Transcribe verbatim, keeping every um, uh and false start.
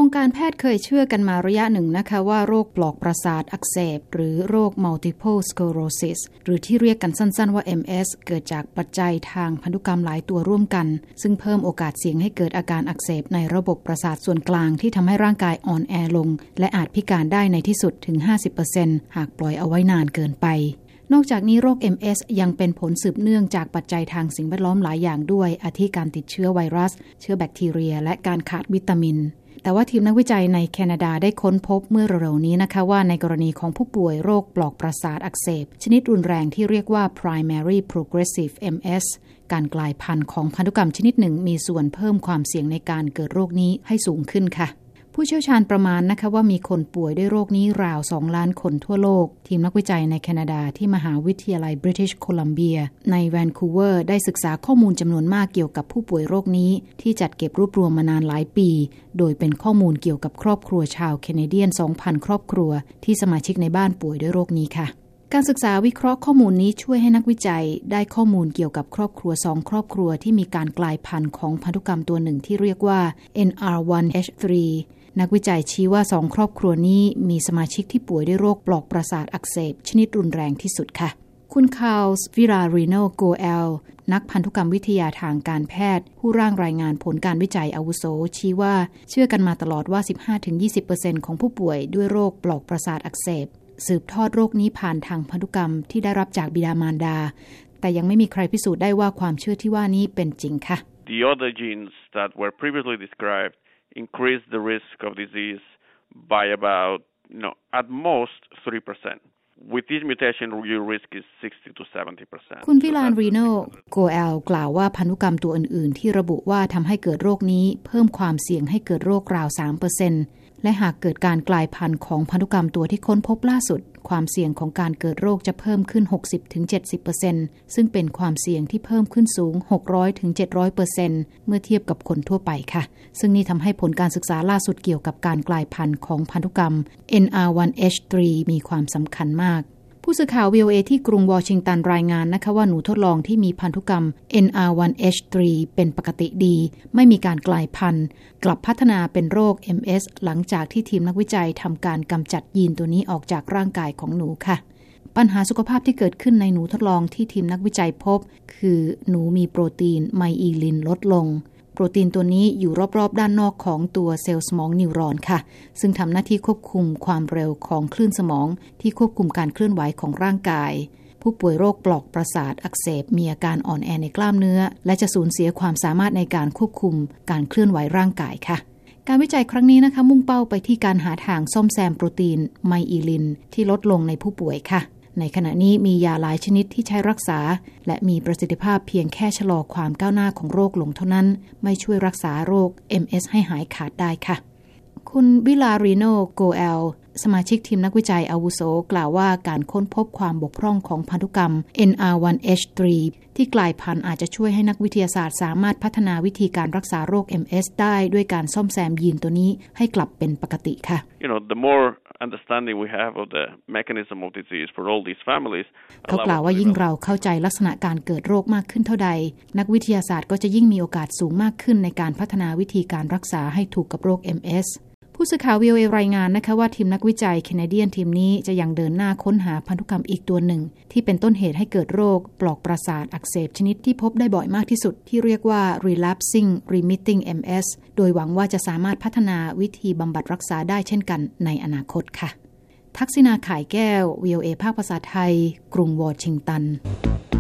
งการแพทย์เคยเชื่อกันมาระยะหนึ่งนะคะว่าโรคปลอกประสาทอักเสบหรือโรค multiple sclerosis หรือที่เรียกกันสั้นๆว่า เอ็ม เอส เกิดจากปัจจัยทางพันธุกรรมหลายตัวร่วมกันซึ่งเพิ่มโอกาสเสี่ยงให้เกิดอาการอักเสบในระบบประสาทส่วนกลางที่ทำให้ร่างกายอ่อนแอลงและอาจพิการได้ในที่สุดถึง ห้าสิบเปอร์เซ็นต์ หากปล่อยเอาไว้นานเกินไปนอกจากนี้โรค เอ็ม เอส ยังเป็นผลสืบเนื่องจากปัจจัยทางสิ่งแวดล้อมหลายอย่างด้วยอาทิการติดเชื้อไวรัสเชื้อแบคทีเรียและการขาดวิตามินแต่ว่าทีมนักวิจัยในแคนาดาได้ค้นพบเมื่อเร็วๆนี้นะคะว่าในกรณีของผู้ป่วยโรคปลอกประสาทอักเสบชนิดรุนแรงที่เรียกว่า primary progressive เอ็ม เอส การกลายพันธุ์ของพันธุกรรมชนิดหนึ่งมีส่วนเพิ่มความเสี่ยงในการเกิดโรคนี้ให้สูงขึ้นค่ะผู้เชี่ยวชาญประมาณนะคะว่ามีคนป่วยด้วยโรคนี้ราวสองล้านคนทั่วโลกทีมนักวิจัยในแคนาดาที่มหาวิทยาลัย British Columbia ในแวนคูเวอร์ได้ศึกษาข้อมูลจำนวนมากเกี่ยวกับผู้ป่วยโรคนี้ที่จัดเก็บรวบรวมมานานหลายปีโดยเป็นข้อมูลเกี่ยวกับครอบครัวชาวแคนาเดียน สองพัน ครอบครัวที่สมาชิกในบ้านป่วยด้วยโรคนี้ค่ะการศึกษาวิเคราะห์ข้อมูลนี้ช่วยให้นักวิจัยได้ข้อมูลเกี่ยวกับครอบครัวสองครอบครัวที่มีการกลายพันธุ์ของพันธุกรรมตัวหนึ่งที่เรียกว่า เอ็น อาร์ วัน เอช ทรี นักวิจัยชี้ว่าสองครอบครัวนี้มีสมาชิกที่ป่วยด้วยโรคปลอกประสาทอักเสบชนิดรุนแรงที่สุดค่ะคุณคาร์ลส์ วิรารีโน โกเอลนักพันธุกรรมวิทยาทางการแพทย์ผู้ร่างรายงานผลการวิจัยอาวุโสชี้ว่าเชื่อกันมาตลอดว่า สิบห้าถึงยี่สิบเปอร์เซ็นต์ ของผู้ป่วยด้วยโรคปลอกประสาทอักเสบสืบทอดโรคนี้ผ่านทางพันธุกรรมที่ได้รับจากบิดามารดาแต่ยังไม่มีใครพิสูจน์ได้ว่าความเชื่อที่ว่านี้เป็นจริงค่ะ The other genes that were previously described increase the risk of disease by about, you know, at most three percent. With this mutation, your risk is sixty to seventy percent. คุณวิลานรีโน โกเอลกล่าวว่าพันธุกรรมตัวอื่นๆที่ระบุว่าทำให้เกิดโรคนี้เพิ่มความเสี่ยงให้เกิดโรคราว สามเปอร์เซ็นต์ และหากเกิดการกลายพันธุ์ของพันธุกรรมตัวที่ค้นพบล่าสุดความเสี่ยงของการเกิดโรคจะเพิ่มขึ้น หกสิบถึงเจ็ดสิบเปอร์เซ็นต์ ซึ่งเป็นความเสี่ยงที่เพิ่มขึ้นสูง หกร้อยถึงเจ็ดร้อยเปอร์เซ็นต์ เมื่อเทียบกับคนทั่วไปค่ะซึ่งนี่ทำให้ผลการศึกษาล่าสุดเกี่ยวกับการกลายพันธุ์ของพันธุกรรม เอ็น อาร์ วัน เอช ทรี มีความสำคัญมากผู้สื่อข่าว วี โอ เอ ที่กรุงวอชิงตันรายงานนะคะว่าหนูทดลองที่มีพันธุกรรม เอ็น อาร์ วัน เอช ทรี เป็นปกติดีไม่มีการกลายพันธุ์กลับพัฒนาเป็นโรค เอ็ม เอส หลังจากที่ทีมนักวิจัยทำการกำจัดยีนตัวนี้ออกจากร่างกายของหนูค่ะปัญหาสุขภาพที่เกิดขึ้นในหนูทดลองที่ทีมนักวิจัยพบคือหนูมีโปรตีนไมอีลินลดลงโปรตีนตัวนี้อยู่รอบๆด้านนอกของตัวเซลล์สมองนิวรอนค่ะซึ่งทำหน้าที่ควบคุมความเร็วของคลื่นสมองที่ควบคุมการเคลื่อนไหวของร่างกายผู้ป่วยโรคปลอกประสาทอักเสบมีอาการอ่อนแอในกล้ามเนื้อและจะสูญเสียความสามารถในการควบคุมการเคลื่อนไหวร่างกายค่ะการวิจัยครั้งนี้นะคะมุ่งเป้าไปที่การหาทางซ่อมแซมโปรตีนไมอีลินที่ลดลงในผู้ป่วยค่ะในขณะนี้มียาหลายชนิดที่ใช้รักษาและมีประสิทธิภาพเพียงแค่ชะลอความก้าวหน้าของโรคลงเท่านั้นไม่ช่วยรักษาโรค เอ็ม เอส ให้หายขาดได้ค่ะคุณวิลารีโน โกเอลสมาชิกทีมนักวิจัยอาวุโสกล่าวว่าการค้นพบความบกพร่องของพันธุกรรม เอ็น อาร์ วัน เอช ทรี ที่กลายพันธุ์อาจจะช่วยให้นักวิทยาศาสตร์สามารถพัฒนาวิธีการรักษาโรค เอ็ม เอส ได้ด้วยการซ่อมแซมยีนตัวนี้ให้กลับเป็นปกติค่ะ You know, the more understanding we have of the mechanism of disease for all these families เขากล่าวว่ายิ่งเราเข้าใจลักษณะการเกิดโรคมากขึ้นเท่าใดนักวิทยาศาสตร์ก็จะยิ่งมีโอกาสสูงมากขึ้นในการพัฒนาวิธีการรักษาให้ถูกกับโรค เอ็ม เอส ผู้สื่อข่าว วี โอ เอ รายงานนะคะว่าทีมนักวิจัยแคนาเดียนทีมนี้จะยังเดินหน้าค้นหาพันธุกรรมอีกตัวหนึ่งที่เป็นต้นเหตุให้เกิดโรคปลอกประสาทอักเสบชนิดที่พบได้บ่อยมากที่สุดที่เรียกว่า relapsing remitting เอ็ม เอส โดยหวังว่าจะสามารถพัฒนาวิธีบำบัดรักษาได้เช่นกันในอนาคตค่ะทักษิณา ข่ายแก้ว วี โอ เอ ภาคภาษาไทยกรุงวอชิงตัน